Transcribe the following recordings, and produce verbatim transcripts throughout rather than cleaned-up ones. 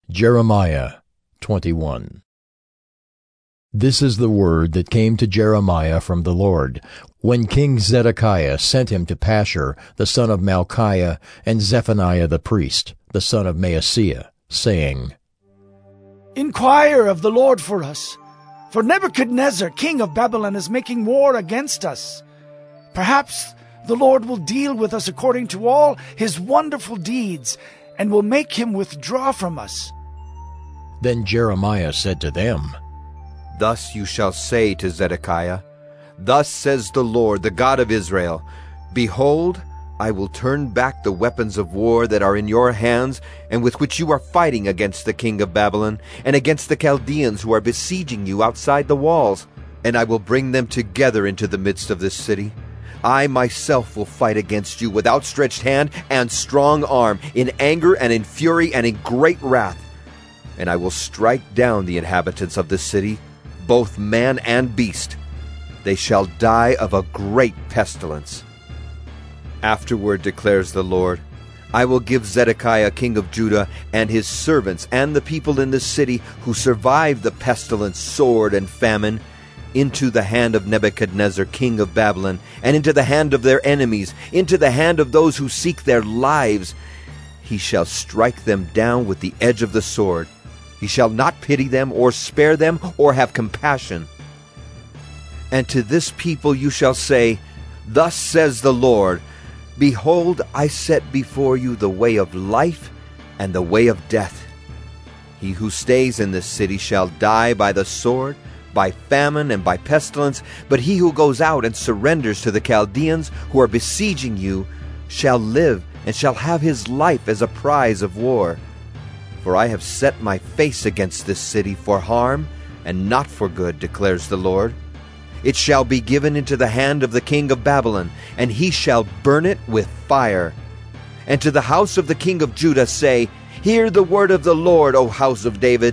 Jeremiah twenty-one. This is the word that came to Jeremiah from the Lord, when King Zedekiah sent him to Pashur, the son of Malchiah, and Zephaniah the priest, the son of Maaseiah, saying, Inquire of the Lord for us, for Nebuchadnezzar, king of Babylon, is making war against us. Perhaps the Lord will deal with us according to all his wonderful deeds, and will make him withdraw from us. Then Jeremiah said to them, Thus you shall say to Zedekiah, Thus says the Lord, the God of Israel, Behold, I will turn back the weapons of war that are in your hands, and with which you are fighting against the king of Babylon, and against the Chaldeans who are besieging you outside the walls, and I will bring them together into the midst of this city. I myself will fight against you with outstretched hand and strong arm, in anger and in fury and in great wrath. And I will strike down the inhabitants of this city, both man and beast. They shall die of a great pestilence. Afterward, declares the Lord, I will give Zedekiah king of Judah and his servants and the people in this city who survived the pestilence, sword, and famine into the hand of Nebuchadnezzar king of Babylon, and into the hand of their enemies, into the hand of those who seek their lives. He shall strike them down with the edge of the sword. He shall not pity them, or spare them, or have compassion. And to this people you shall say, Thus says the Lord, Behold, I set before you the way of life and the way of death. He who stays in this city shall die by the sword, by famine, and by pestilence, but he who goes out and surrenders to the Chaldeans who are besieging you shall live, and shall have his life as a prize of war. For I have set my face against this city for harm, and not for good, declares the Lord. It shall be given into the hand of the king of Babylon, and he shall burn it with fire. And to the house of the king of Judah say, Hear the word of the Lord, O house of David.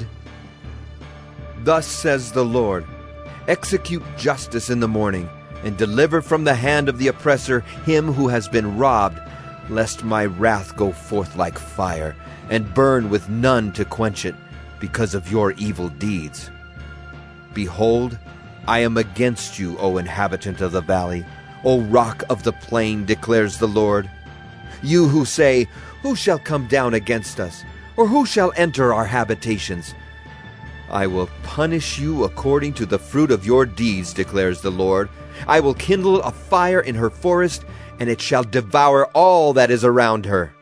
Thus says the Lord, Execute justice in the morning, and deliver from the hand of the oppressor him who has been robbed, lest my wrath go forth like fire, and burn with none to quench it, because of your evil deeds. Behold, I am against you, O inhabitant of the valley, O rock of the plain, declares the Lord. You who say, Who shall come down against us? Or who shall enter our habitations? I will punish you according to the fruit of your deeds, declares the Lord. I will kindle a fire in her forest, and it shall devour all that is around her.